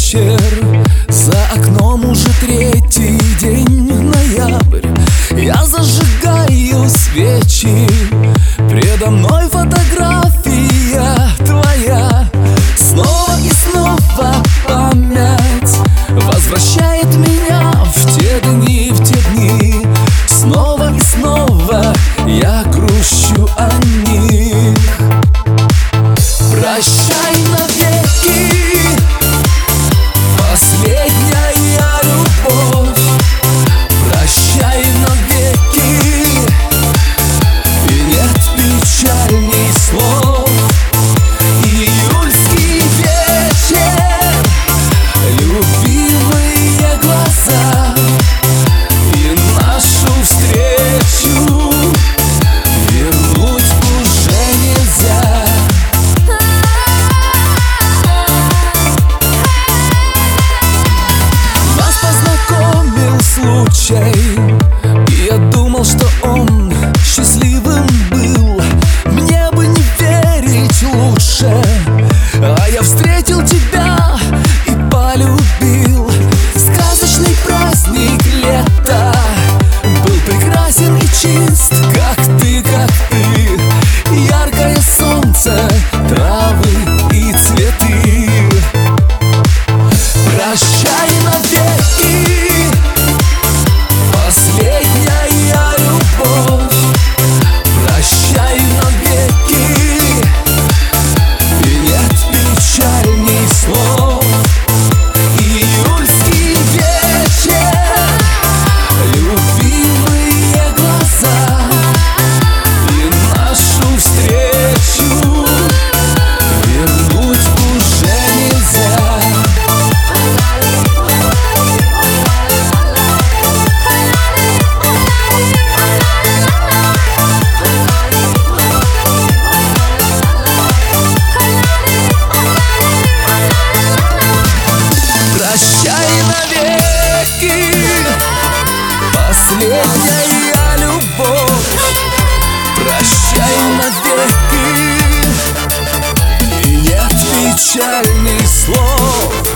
вечер, за окном уже третий день, ноябрь. Я зажигаю свечи, предо мной фотография твоя. Снова и снова память возвращает меня в те дни, в те дни. Снова и снова я грущу о них. Прощай навеки, последняя любовь. Прощай навеки, и нет печальней слов. Июльский вечер, любимые глаза, и нашу встречу вернуть уже нельзя. Нас познакомил случай, и я думал, что он счастливым был. Мне бы не верить лучше, а я встретил тебя и полюбил. Сказочный праздник лета был прекрасен и чист, как ты, как ты. Яркое солнце, травы и цветы. Прощай навеки, последняя любовь. Прощай навеки, и нет печальней слов. Июльский вечер, любимые глаза, и нашу встречу вернуть уже нельзя. Прощай навеки, последняя любовь. Прощай навеки, и нет печальных слов.